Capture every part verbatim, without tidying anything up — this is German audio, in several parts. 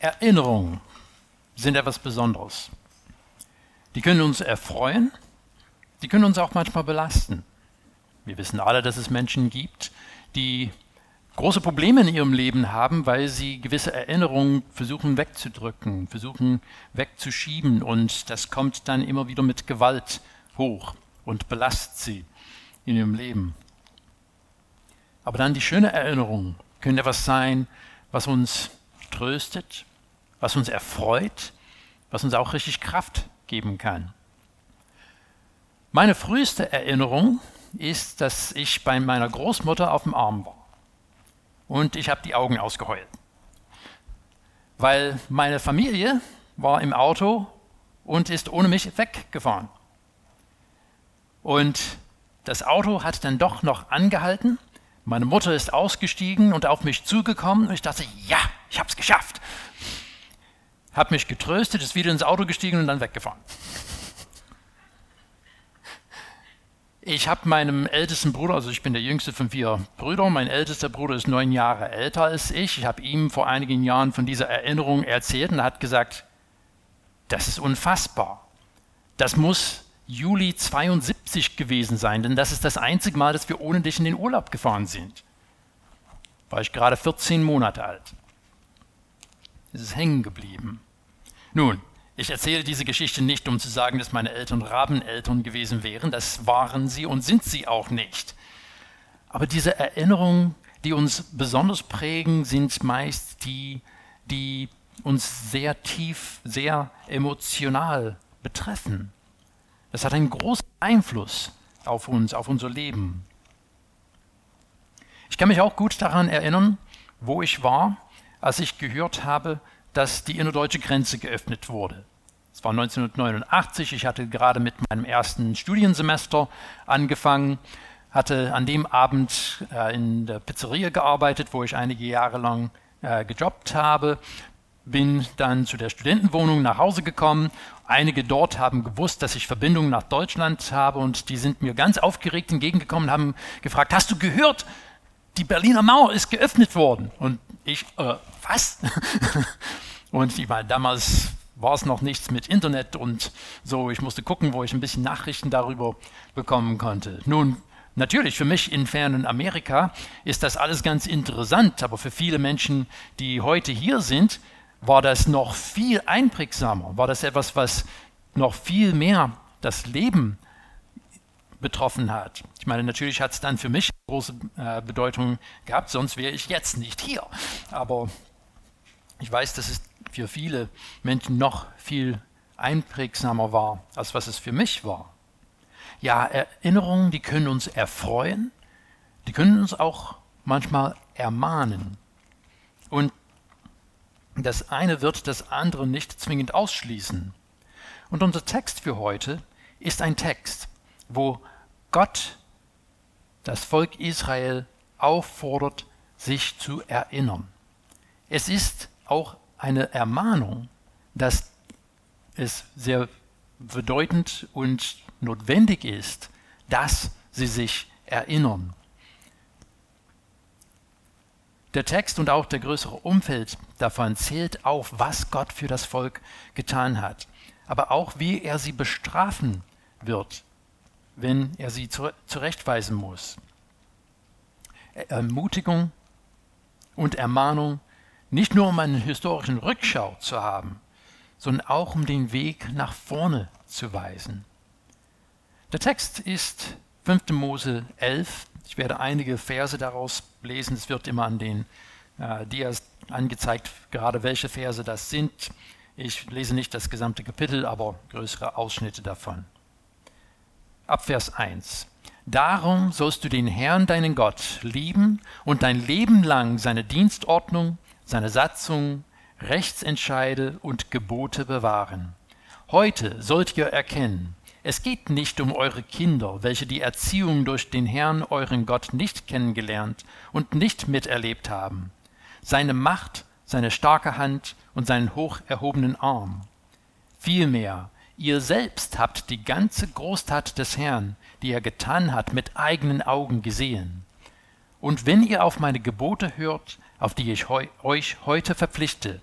Erinnerungen sind etwas Besonderes. Die können uns erfreuen, die können uns auch manchmal belasten. Wir wissen alle, dass es Menschen gibt, die große Probleme in ihrem Leben haben, weil sie gewisse Erinnerungen versuchen wegzudrücken, versuchen wegzuschieben, und das kommt dann immer wieder mit Gewalt hoch und belastet sie in ihrem Leben. Aber dann die schönen Erinnerungen können etwas sein, was uns tröstet, was uns erfreut, was uns auch richtig Kraft geben kann. Meine früheste Erinnerung ist, dass ich bei meiner Großmutter auf dem Arm war. Und ich habe die Augen ausgeheult. Weil meine Familie war im Auto und ist ohne mich weggefahren. Und das Auto hat dann doch noch angehalten. Meine Mutter ist ausgestiegen und auf mich zugekommen. Und ich dachte, ja, ich habe es geschafft. Habe mich getröstet, ist wieder ins Auto gestiegen und dann weggefahren. Ich habe meinem ältesten Bruder, also ich bin der jüngste von vier Brüdern, mein ältester Bruder ist neun Jahre älter als ich. Ich habe ihm vor einigen Jahren von dieser Erinnerung erzählt und er hat gesagt, das ist unfassbar. Das muss Juli zweiundsiebzig gewesen sein, denn das ist das einzige Mal, dass wir ohne dich in den Urlaub gefahren sind. War ich gerade vierzehn Monate alt. Es ist hängen geblieben. Nun, ich erzähle diese Geschichte nicht, um zu sagen, dass meine Eltern Rabeneltern gewesen wären. Das waren sie und sind sie auch nicht. Aber diese Erinnerungen, die uns besonders prägen, sind meist die, die uns sehr tief, sehr emotional betreffen. Das hat einen großen Einfluss auf uns, auf unser Leben. Ich kann mich auch gut daran erinnern, wo ich war, als ich gehört habe, dass die innerdeutsche Grenze geöffnet wurde. Es war neunzehnhundertneunundachtzig, ich hatte gerade mit meinem ersten Studiensemester angefangen, hatte an dem Abend äh, in der Pizzeria gearbeitet, wo ich einige Jahre lang äh, gejobbt habe, bin dann zu der Studentenwohnung nach Hause gekommen. Einige dort haben gewusst, dass ich Verbindungen nach Deutschland habe, und die sind mir ganz aufgeregt entgegengekommen und haben gefragt, hast du gehört, die Berliner Mauer ist geöffnet worden? Und ich, äh, was? Und ich meine, damals war es noch nichts mit Internet und so. Ich musste gucken, wo ich ein bisschen Nachrichten darüber bekommen konnte. Nun, natürlich, für mich in fernen Amerika ist das alles ganz interessant, aber für viele Menschen, die heute hier sind, war das noch viel einprägsamer. War das etwas, was noch viel mehr das Leben betroffen hat. Ich meine, natürlich hat es dann für mich große äh, Bedeutung gehabt, sonst wäre ich jetzt nicht hier. Aber ich weiß, dass es für viele Menschen noch viel einprägsamer war, als was es für mich war. Ja, Erinnerungen, die können uns erfreuen, die können uns auch manchmal ermahnen. Und das eine wird das andere nicht zwingend ausschließen. Und unser Text für heute ist ein Text, wo Gott das Volk Israel auffordert, sich zu erinnern. Es ist auch eine Ermahnung, dass es sehr bedeutend und notwendig ist, dass sie sich erinnern. Der Text und auch der größere Umfeld davon zählt auf, was Gott für das Volk getan hat, aber auch, wie er sie bestrafen wird, wenn er sie zurechtweisen muss. Ermutigung und Ermahnung, nicht nur um einen historischen Rückschau zu haben, sondern auch um den Weg nach vorne zu weisen. Der Text ist fünfte Mose elf. Ich werde einige Verse daraus lesen. Es wird immer an den äh, Dias angezeigt, gerade welche Verse das sind. Ich lese nicht das gesamte Kapitel, aber größere Ausschnitte davon. Ab Vers eins. Darum sollst du den Herrn, deinen Gott, lieben und dein Leben lang seine Dienstordnung, seine Satzung, Rechtsentscheide und Gebote bewahren. Heute sollt ihr erkennen, es geht nicht um eure Kinder, welche die Erziehung durch den Herrn, euren Gott, nicht kennengelernt und nicht miterlebt haben, seine Macht, seine starke Hand und seinen hoch erhobenen Arm. Vielmehr, ihr selbst habt die ganze Großtat des Herrn, die er getan hat, mit eigenen Augen gesehen. Und wenn ihr auf meine Gebote hört, auf die ich heu, euch heute verpflichte,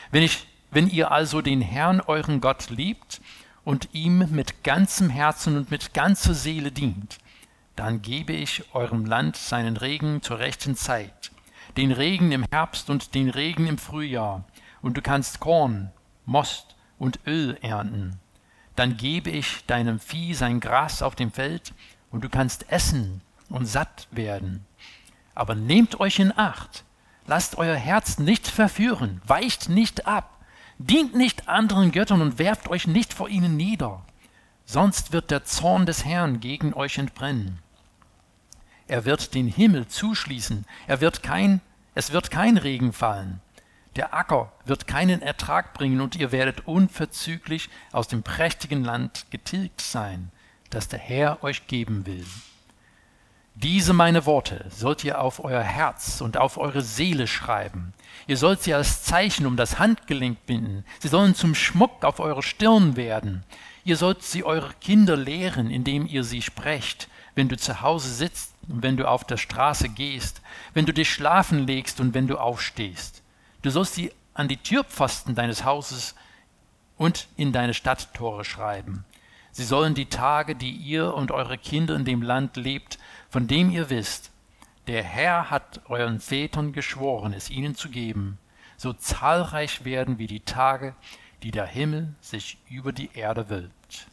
Wenn, ich, wenn ihr also den Herrn, euren Gott, liebt und ihm mit ganzem Herzen und mit ganzer Seele dient, dann gebe ich eurem Land seinen Regen zur rechten Zeit, den Regen im Herbst und den Regen im Frühjahr, und du kannst Korn, Most und Öl ernten. Dann gebe ich deinem Vieh sein Gras auf dem Feld, und du kannst essen und satt werden. Aber nehmt euch in Acht, lasst euer Herz nicht verführen, weicht nicht ab, dient nicht anderen Göttern und werft euch nicht vor ihnen nieder, sonst wird der Zorn des Herrn gegen euch entbrennen. Er wird den Himmel zuschließen, er wird kein, es wird kein Regen fallen. Der Acker wird keinen Ertrag bringen und ihr werdet unverzüglich aus dem prächtigen Land getilgt sein, das der Herr euch geben will. Diese meine Worte sollt ihr auf euer Herz und auf eure Seele schreiben. Ihr sollt sie als Zeichen um das Handgelenk binden. Sie sollen zum Schmuck auf eure Stirn werden. Ihr sollt sie eure Kinder lehren, indem ihr sie sprecht, wenn du zu Hause sitzt und wenn du auf der Straße gehst, wenn du dich schlafen legst und wenn du aufstehst. Du sollst sie an die Türpfosten deines Hauses und in deine Stadttore schreiben. Sie sollen die Tage, die ihr und eure Kinder in dem Land lebt, von dem ihr wisst, der Herr hat euren Vätern geschworen, es ihnen zu geben, so zahlreich werden wie die Tage, die der Himmel sich über die Erde wölbt.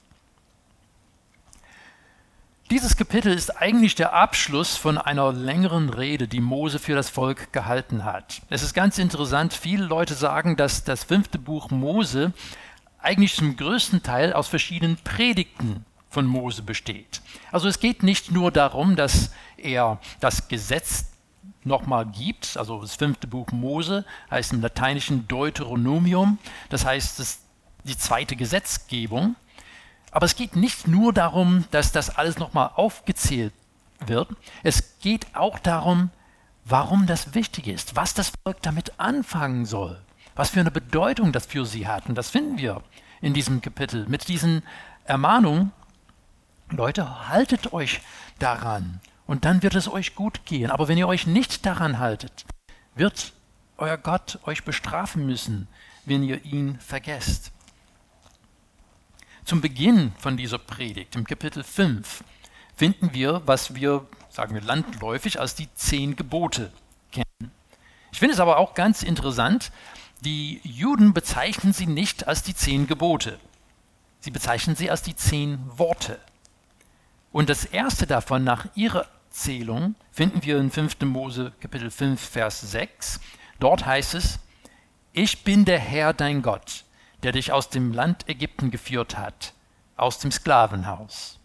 Dieses Kapitel ist eigentlich der Abschluss von einer längeren Rede, die Mose für das Volk gehalten hat. Es ist ganz interessant, viele Leute sagen, dass das fünfte Buch Mose eigentlich zum größten Teil aus verschiedenen Predigten von Mose besteht. Also es geht nicht nur darum, dass er das Gesetz nochmal gibt, also das fünfte Buch Mose heißt im Lateinischen Deuteronomium, das heißt es ist die zweite Gesetzgebung. Aber es geht nicht nur darum, dass das alles nochmal aufgezählt wird, es geht auch darum, warum das wichtig ist, was das Volk damit anfangen soll, was für eine Bedeutung das für sie hat. Und das finden wir in diesem Kapitel mit diesen Ermahnungen. Leute, haltet euch daran und dann wird es euch gut gehen. Aber wenn ihr euch nicht daran haltet, wird euer Gott euch bestrafen müssen, wenn ihr ihn vergesst. Zum Beginn von dieser Predigt, im Kapitel fünf, finden wir, was wir, sagen wir landläufig, als die zehn Gebote kennen. Ich finde es aber auch ganz interessant, die Juden bezeichnen sie nicht als die zehn Gebote. Sie bezeichnen sie als die zehn Worte. Und das erste davon nach ihrer Zählung finden wir in fünften Mose Kapitel fünf, Vers sechs. Dort heißt es, ich bin der Herr dein Gott, der dich aus dem Land Ägypten geführt hat, aus dem Sklavenhaus.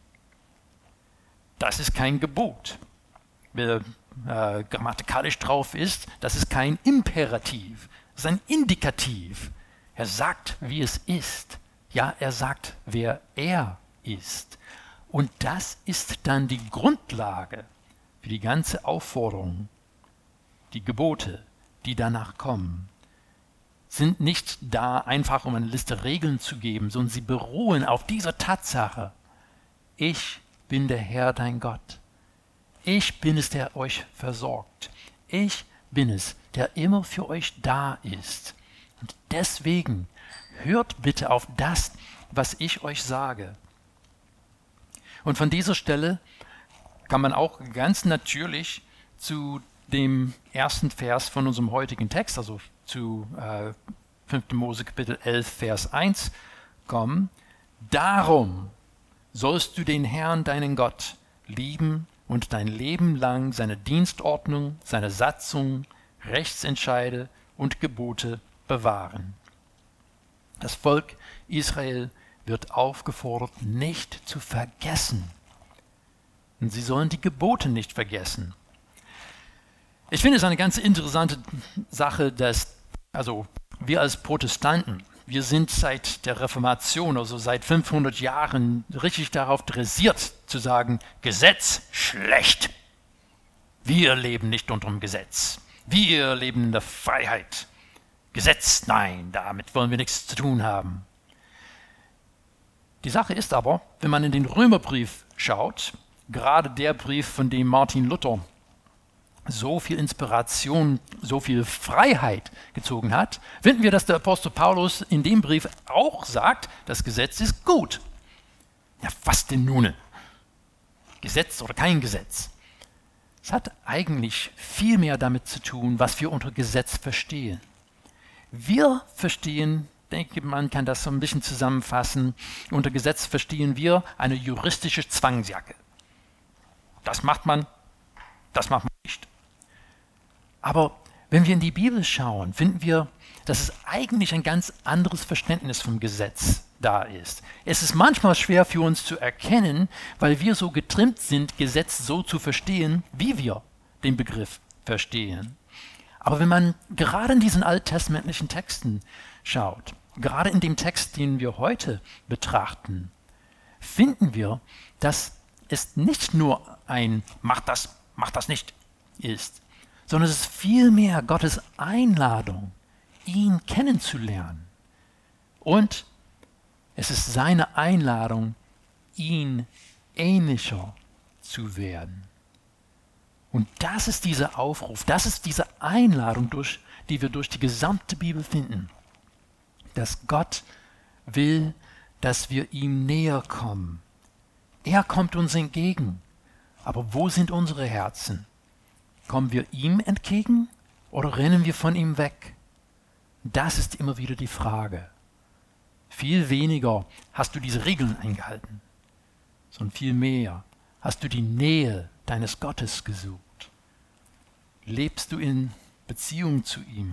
Das ist kein Gebot. Wer äh, grammatikalisch drauf ist, das ist kein Imperativ, das ist ein Indikativ. Er sagt, wie es ist. Ja, er sagt, wer er ist. Und das ist dann die Grundlage für die ganze Aufforderung. Die Gebote, die danach kommen, sind nicht da einfach, um eine Liste Regeln zu geben, sondern sie beruhen auf dieser Tatsache. Ich bin der Herr, dein Gott. Ich bin es, der euch versorgt. Ich bin es, der immer für euch da ist. Und deswegen hört bitte auf das, was ich euch sage. Und von dieser Stelle kann man auch ganz natürlich zu dem ersten Vers von unserem heutigen Text, also zu äh, fünften Mose Kapitel elf, Vers eins kommen. Darum sollst du den Herrn, deinen Gott, lieben und dein Leben lang seine Dienstordnung, seine Satzung, Rechtsentscheide und Gebote bewahren. Das Volk Israel wird aufgefordert, nicht zu vergessen. Und sie sollen die Gebote nicht vergessen. Ich finde es eine ganz interessante Sache, dass also wir als Protestanten, wir sind seit der Reformation, also seit fünfhundert Jahren, richtig darauf dressiert zu sagen, Gesetz schlecht. Wir leben nicht unter dem Gesetz. Wir leben in der Freiheit. Gesetz, nein, damit wollen wir nichts zu tun haben. Die Sache ist aber, wenn man in den Römerbrief schaut, gerade der Brief, von dem Martin Luther so viel Inspiration, so viel Freiheit gezogen hat, finden wir, dass der Apostel Paulus in dem Brief auch sagt, das Gesetz ist gut. Ja, was denn nun? Gesetz oder kein Gesetz? Es hat eigentlich viel mehr damit zu tun, was wir unter Gesetz verstehen. Wir verstehen, denke man kann das so ein bisschen zusammenfassen, unter Gesetz verstehen wir eine juristische Zwangsjacke. Das macht man, das macht man nicht. Aber wenn wir in die Bibel schauen, finden wir, dass es eigentlich ein ganz anderes Verständnis vom Gesetz da ist. Es ist manchmal schwer für uns zu erkennen, weil wir so getrimmt sind, Gesetz so zu verstehen, wie wir den Begriff verstehen. Aber wenn man gerade in diesen alttestamentlichen Texten schaut, gerade in dem Text, den wir heute betrachten, finden wir, dass es nicht nur ein Mach das, mach das nicht ist, sondern es ist vielmehr Gottes Einladung, ihn kennenzulernen. Und es ist seine Einladung, ihn ähnlicher zu werden. Und das ist dieser Aufruf, das ist diese Einladung, durch, die wir durch die gesamte Bibel finden, dass Gott will, dass wir ihm näher kommen. Er kommt uns entgegen. Aber wo sind unsere Herzen? Kommen wir ihm entgegen oder rennen wir von ihm weg? Das ist immer wieder die Frage. Viel weniger hast du diese Regeln eingehalten, sondern viel mehr hast du die Nähe deines Gottes gesucht. Lebst du in Beziehung zu ihm?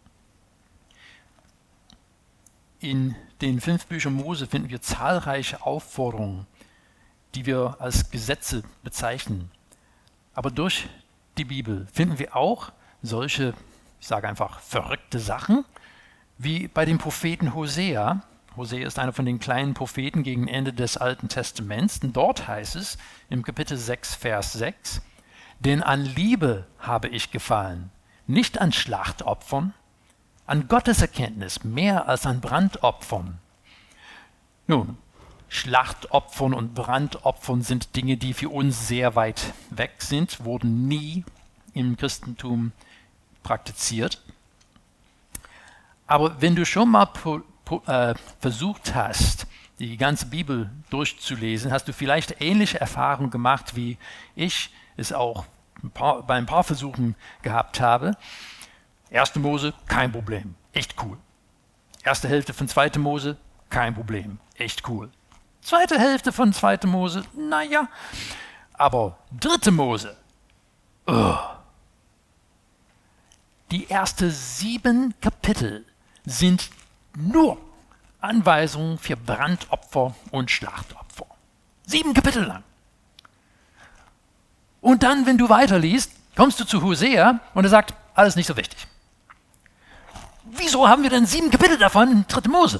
In den fünf Büchern Mose finden wir zahlreiche Aufforderungen, die wir als Gesetze bezeichnen. Aber durch die Bibel finden wir auch solche, ich sage einfach, verrückte Sachen, wie bei dem Propheten Hosea. Hosea ist einer von den kleinen Propheten gegen Ende des Alten Testaments. Und dort heißt es im Kapitel sechs, Vers sechs, denn an Liebe habe ich gefallen, nicht an Schlachtopfern, an Gotteserkenntnis mehr als an Brandopfern. Nun, Schlachtopfern und Brandopfern sind Dinge, die für uns sehr weit weg sind, wurden nie im Christentum praktiziert. Aber wenn du schon mal po, po, äh, versucht hast, die ganze Bibel durchzulesen, hast du vielleicht ähnliche Erfahrungen gemacht, wie ich es auch ein paar, bei ein paar Versuchen gehabt habe. Erste Mose, kein Problem, echt cool. Erste Hälfte von zweite Mose, kein Problem, echt cool. Zweite Hälfte von zweite Mose, naja, aber dritte Mose, oh. Die ersten sieben Kapitel sind nur Anweisungen für Brandopfer und Schlachtopfer. Sieben Kapitel lang. Und dann, wenn du weiterliest, kommst du zu Hosea und er sagt, alles nicht so wichtig. Wieso haben wir denn sieben Kapitel davon in dritte Mose?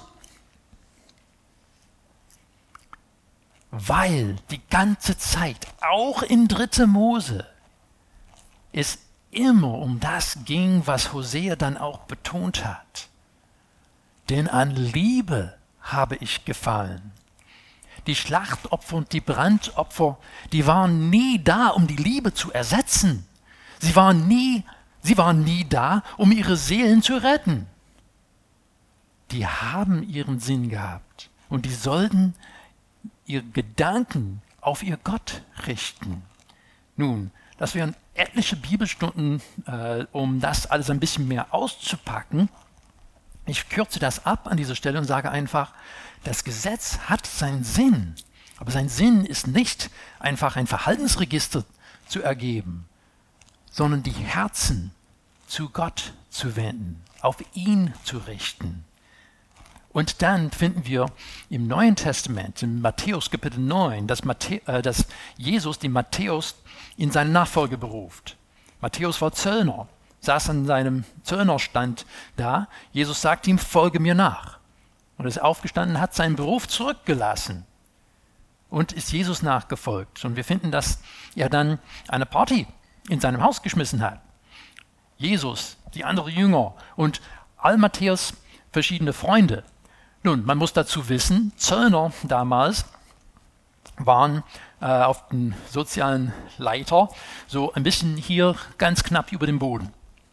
Weil die ganze Zeit, auch in dritte Mose, es immer um das ging, was Hosea dann auch betont hat. Denn an Liebe habe ich gefallen. Die Schlachtopfer und die Brandopfer, die waren nie da, um die Liebe zu ersetzen. Sie waren nie, sie waren nie da, um ihre Seelen zu retten. Die haben ihren Sinn gehabt und die sollten ihre Gedanken auf ihr Gott richten. Nun, das wären etliche Bibelstunden, äh, um das alles ein bisschen mehr auszupacken. Ich kürze das ab an dieser Stelle und sage einfach, das Gesetz hat seinen Sinn, aber sein Sinn ist nicht einfach ein Verhaltensregister zu ergeben, sondern die Herzen zu Gott zu wenden, auf ihn zu richten. Und dann finden wir im Neuen Testament, in Matthäus Kapitel neun, dass, Matthä äh, dass Jesus den Matthäus in seine Nachfolge beruft. Matthäus war Zöllner, saß an seinem Zöllnerstand da. Jesus sagt ihm, folge mir nach. Und er ist aufgestanden, hat seinen Beruf zurückgelassen und ist Jesus nachgefolgt. Und wir finden, dass er dann eine Party in seinem Haus geschmissen hat. Jesus, die anderen Jünger und all Matthäus verschiedene Freunde. Nun, man muss dazu wissen, Zöllner damals waren äh, auf dem sozialen Leiter so ein bisschen hier ganz knapp über dem Boden.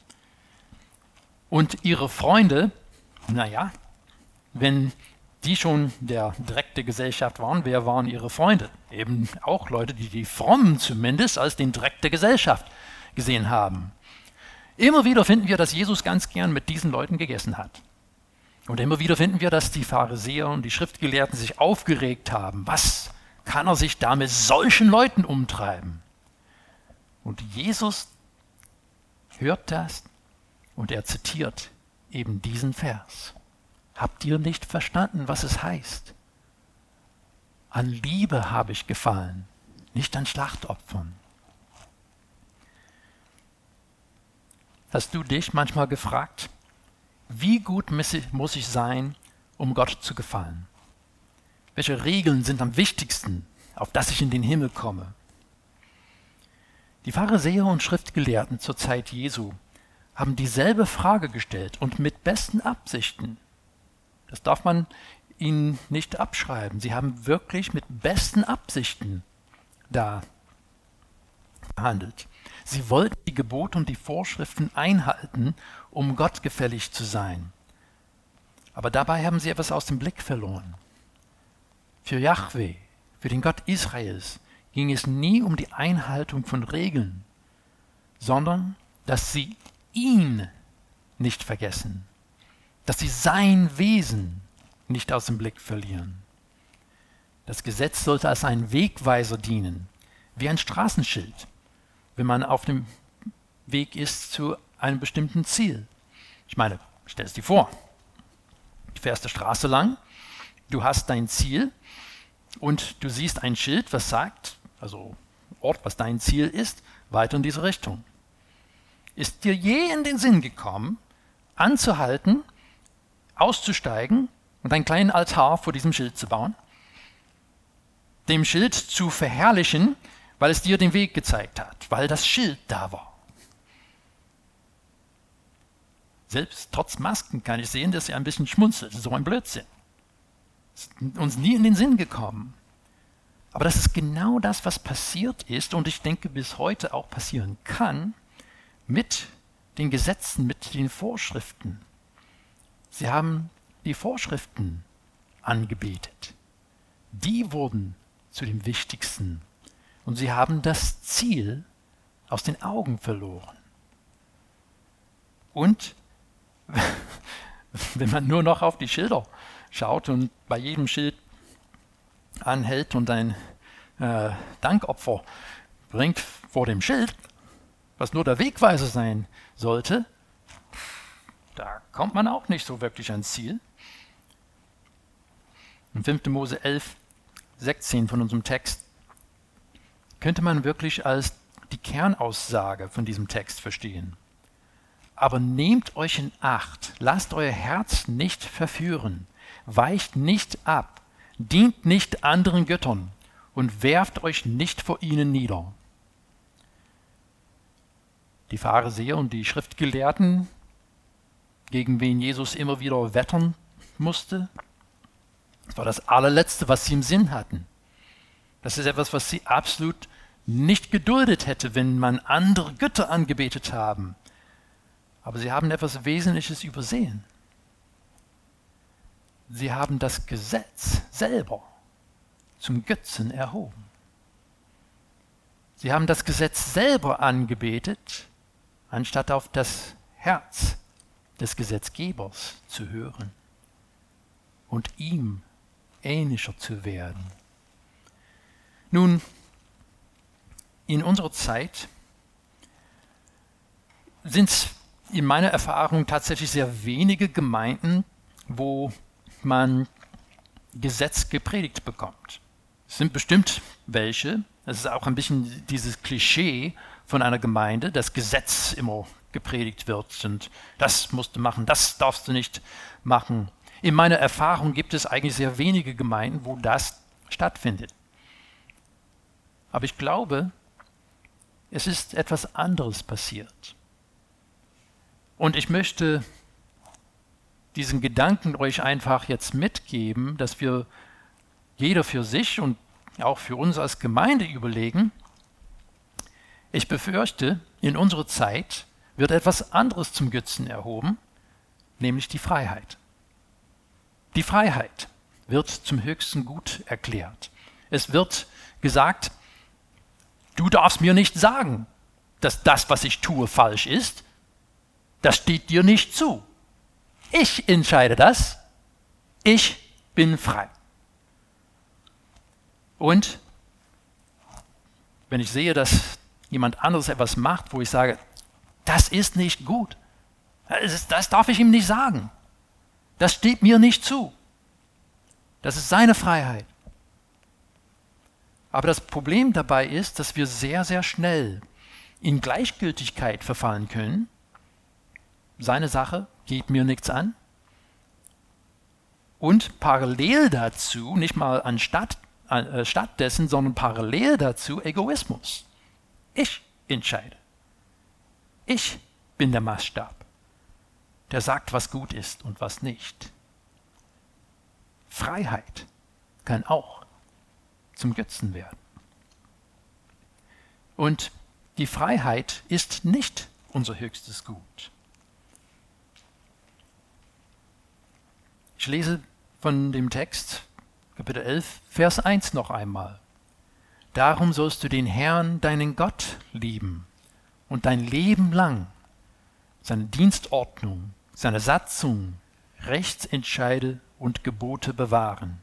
Und ihre Freunde, naja, wenn die schon der Dreck der Gesellschaft waren, wer waren ihre Freunde? Eben auch Leute, die die Frommen zumindest als den Dreck der Gesellschaft gesehen haben. Immer wieder finden wir, dass Jesus ganz gern mit diesen Leuten gegessen hat. Und immer wieder finden wir, dass die Pharisäer und die Schriftgelehrten sich aufgeregt haben. Was kann er sich da mit solchen Leuten umtreiben? Und Jesus hört das und er zitiert eben diesen Vers. Habt ihr nicht verstanden, was es heißt? An Liebe habe ich gefallen, nicht an Schlachtopfern. Hast du dich manchmal gefragt, wie gut muss ich sein, um Gott zu gefallen? Welche Regeln sind am wichtigsten, auf dass ich in den Himmel komme? Die Pharisäer und Schriftgelehrten zur Zeit Jesu haben dieselbe Frage gestellt und mit besten Absichten. Das darf man ihnen nicht abschreiben. Sie haben wirklich mit besten Absichten da gehandelt. Sie wollten die Gebote und die Vorschriften einhalten, um Gott gefällig zu sein. Aber dabei haben sie etwas aus dem Blick verloren. Für Jahwe, für den Gott Israels, ging es nie um die Einhaltung von Regeln, sondern dass sie ihn nicht vergessen, dass sie sein Wesen nicht aus dem Blick verlieren. Das Gesetz sollte als ein Wegweiser dienen, wie ein Straßenschild, wenn man auf dem Weg ist zu einem bestimmten Ziel. Ich meine, stell es dir vor, du fährst die Straße lang, du hast dein Ziel und du siehst ein Schild, was sagt, also Ort, was dein Ziel ist, weiter in diese Richtung. Ist dir je in den Sinn gekommen, anzuhalten, auszusteigen und einen kleinen Altar vor diesem Schild zu bauen? Dem Schild zu verherrlichen, weil es dir den Weg gezeigt hat, weil das Schild da war. Selbst trotz Masken kann ich sehen, dass ihr ein bisschen schmunzelt. So ein Blödsinn. Ist uns nie in den Sinn gekommen. Aber das ist genau das, was passiert ist und ich denke bis heute auch passieren kann mit den Gesetzen, mit den Vorschriften. Sie haben die Vorschriften angebetet. Die wurden zu dem Wichtigsten. Und sie haben das Ziel aus den Augen verloren. Und wenn man nur noch auf die Schilder schaut und bei jedem Schild anhält und ein äh, Dankopfer bringt vor dem Schild, was nur der Wegweiser sein sollte, da kommt man auch nicht so wirklich ans Ziel. In fünfter Mose elf, sechzehn von unserem Text könnte man wirklich als die Kernaussage von diesem Text verstehen. Aber nehmt euch in Acht, lasst euer Herz nicht verführen, weicht nicht ab, dient nicht anderen Göttern und werft euch nicht vor ihnen nieder. Die Pharisäer und die Schriftgelehrten, gegen wen Jesus immer wieder wettern musste, das war das allerletzte, was sie im Sinn hatten. Das ist etwas, was sie absolut nicht geduldet hätte, wenn man andere Götter angebetet haben. Aber sie haben etwas Wesentliches übersehen. Sie haben das Gesetz selber zum Götzen erhoben. Sie haben das Gesetz selber angebetet, anstatt auf das Herz des Gesetzgebers zu hören und ihm ähnlicher zu werden. Nun, in unserer Zeit sind es in meiner Erfahrung tatsächlich sehr wenige Gemeinden, wo man Gesetz gepredigt bekommt. Es sind bestimmt welche. Das ist auch ein bisschen dieses Klischee von einer Gemeinde, dass Gesetz immer gepredigt wird und das musst du machen, das darfst du nicht machen. In meiner Erfahrung gibt es eigentlich sehr wenige Gemeinden, wo das stattfindet. Aber ich glaube, es ist etwas anderes passiert. Und ich möchte diesen Gedanken euch einfach jetzt mitgeben, dass wir jeder für sich und auch für uns als Gemeinde überlegen, ich befürchte, in unserer Zeit wird etwas anderes zum Götzen erhoben, nämlich die Freiheit. Die Freiheit wird zum höchsten Gut erklärt. Es wird gesagt, du darfst mir nicht sagen, dass das, was ich tue, falsch ist. Das steht dir nicht zu. Ich entscheide das. Ich bin frei. Und wenn ich sehe, dass jemand anderes etwas macht, wo ich sage, das ist nicht gut, das, ist, das darf ich ihm nicht sagen. Das steht mir nicht zu. Das ist seine Freiheit. Aber das Problem dabei ist, dass wir sehr, sehr schnell in Gleichgültigkeit verfallen können. Seine Sache geht mir nichts an. Und parallel dazu, nicht mal anstatt, äh, stattdessen, sondern parallel dazu Egoismus. Ich entscheide. Ich bin der Maßstab, der sagt, was gut ist und was nicht. Freiheit kann auch zum Götzen werden. Und die Freiheit ist nicht unser höchstes Gut. Ich lese von dem Text, Kapitel elf, Vers eins noch einmal. Darum sollst du den Herrn, deinen Gott, lieben und dein Leben lang seine Dienstordnung, seine Satzung, Rechtsentscheide und Gebote bewahren.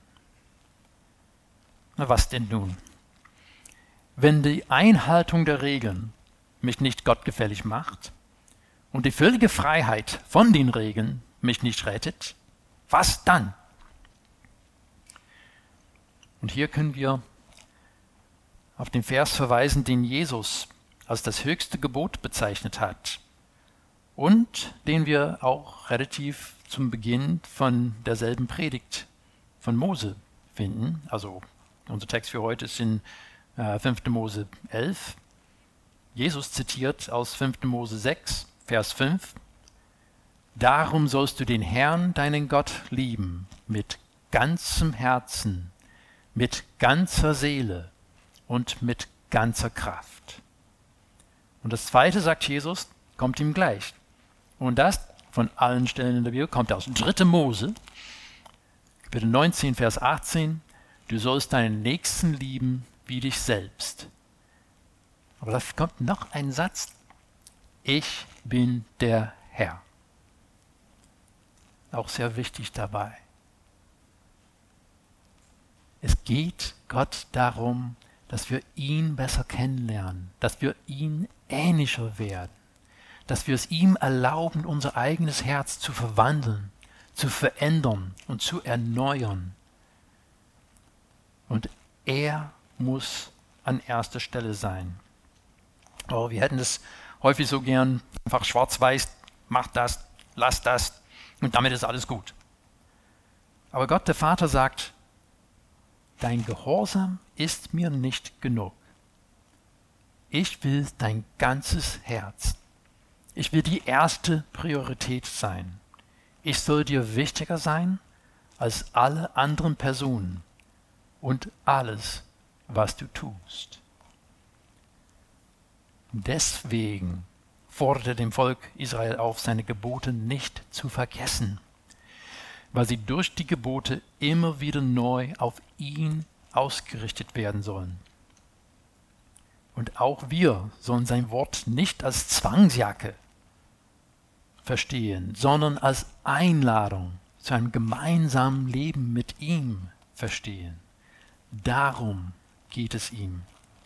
Na, was denn nun? Wenn die Einhaltung der Regeln mich nicht gottgefällig macht und die völlige Freiheit von den Regeln mich nicht rettet, was dann? Und hier können wir auf den Vers verweisen, den Jesus als das höchste Gebot bezeichnet hat und den wir auch relativ zum Beginn von derselben Predigt von Mose finden. Also unser Text für heute ist in äh, fünfter Mose elf. Jesus zitiert aus fünfter Mose sechs, Vers fünf. Darum sollst du den Herrn, deinen Gott, lieben, mit ganzem Herzen, mit ganzer Seele und mit ganzer Kraft. Und das Zweite, sagt Jesus, kommt ihm gleich. Und das von allen Stellen in der Bibel kommt aus dritter Mose, Kapitel neunzehn, Vers achtzehn. Du sollst deinen Nächsten lieben wie dich selbst. Aber da kommt noch ein Satz. Ich bin der Herr. Auch sehr wichtig dabei. Es geht Gott darum, dass wir ihn besser kennenlernen, dass wir ihn ähnlicher werden, dass wir es ihm erlauben, unser eigenes Herz zu verwandeln, zu verändern und zu erneuern. Und er muss an erster Stelle sein. Oh, wir hätten es häufig so gern, einfach schwarz-weiß, mach das, lass das und damit ist alles gut. Aber Gott, der Vater, sagt, dein Gehorsam ist mir nicht genug. Ich will dein ganzes Herz. Ich will die erste Priorität sein. Ich soll dir wichtiger sein als alle anderen Personen und alles, was du tust. Deswegen fordert er dem Volk Israel auf, seine Gebote nicht zu vergessen, weil sie durch die Gebote immer wieder neu auf ihn ausgerichtet werden sollen. Und auch wir sollen sein Wort nicht als Zwangsjacke verstehen, sondern als Einladung zu einem gemeinsamen Leben mit ihm verstehen. Darum geht es ihm.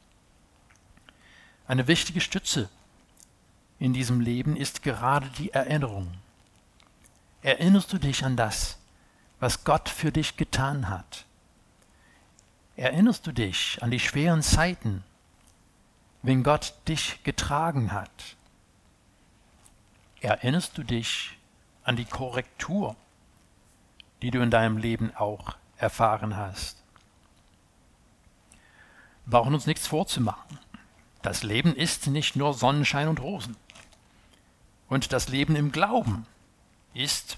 Eine wichtige Stütze in diesem Leben ist gerade die Erinnerung. Erinnerst du dich an das, was Gott für dich getan hat? Erinnerst du dich an die schweren Zeiten, wenn Gott dich getragen hat? Erinnerst du dich an die Korrektur, die du in deinem Leben auch erfahren hast? Wir brauchen uns nichts vorzumachen. Das Leben ist nicht nur Sonnenschein und Rosen. Und das Leben im Glauben ist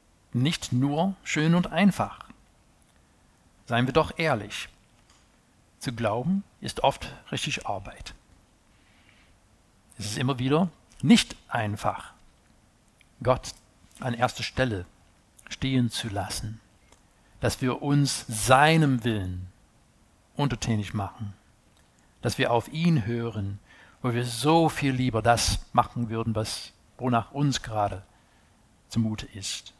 nicht nur schön und einfach. Seien wir doch ehrlich. zu glauben, ist oft richtig Arbeit. Es ist immer wieder nicht einfach, Gott an erster Stelle stehen zu lassen, dass wir uns seinem Willen untertänig machen, dass wir auf ihn hören, wo wir so viel lieber das machen würden, was wonach uns gerade zumute ist.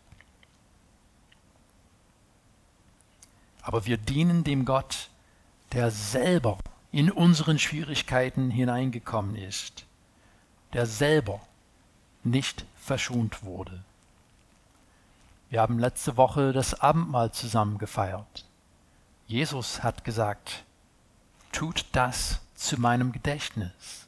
Aber wir dienen dem Gott, der selber in unseren Schwierigkeiten hineingekommen ist, der selber nicht verschont wurde. Wir haben letzte Woche das Abendmahl zusammen gefeiert. Jesus hat gesagt, tut das zu meinem Gedächtnis.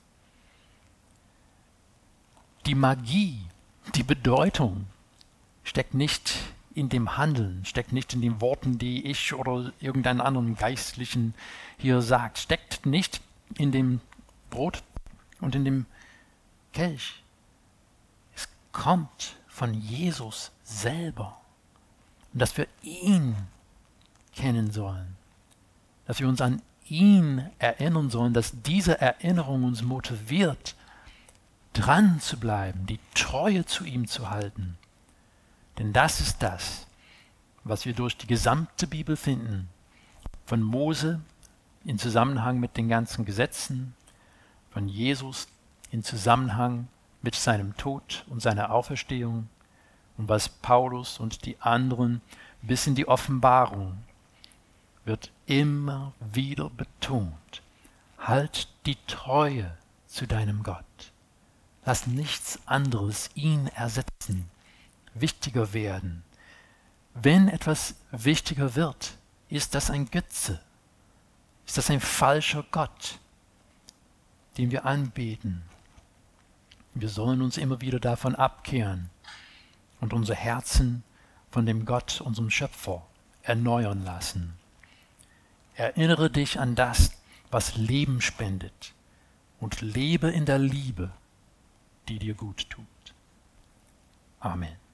Die Magie, die Bedeutung steckt nicht in dem Handeln, steckt nicht in den Worten, die ich oder irgendeinen anderen Geistlichen hier sagt, steckt nicht in dem Brot und in dem Kelch. Es kommt von Jesus selber. Und dass wir ihn kennen sollen, dass wir uns an ihn erinnern sollen, dass diese Erinnerung uns motiviert, dran zu bleiben, die Treue zu ihm zu halten. Denn das ist das, was wir durch die gesamte Bibel finden. Von Mose in Zusammenhang mit den ganzen Gesetzen, von Jesus in Zusammenhang mit seinem Tod und seiner Auferstehung und was Paulus und die anderen bis in die Offenbarung wird immer wieder betont. Halt die Treue zu deinem Gott. Lass nichts anderes ihn ersetzen, wichtiger werden. Wenn etwas wichtiger wird, ist das ein Götze, ist das ein falscher Gott, den wir anbeten. Wir sollen uns immer wieder davon abkehren und unser Herzen von dem Gott, unserem Schöpfer, erneuern lassen. Erinnere dich an das, was Leben spendet, und lebe in der Liebe, die dir gut tut. Amen.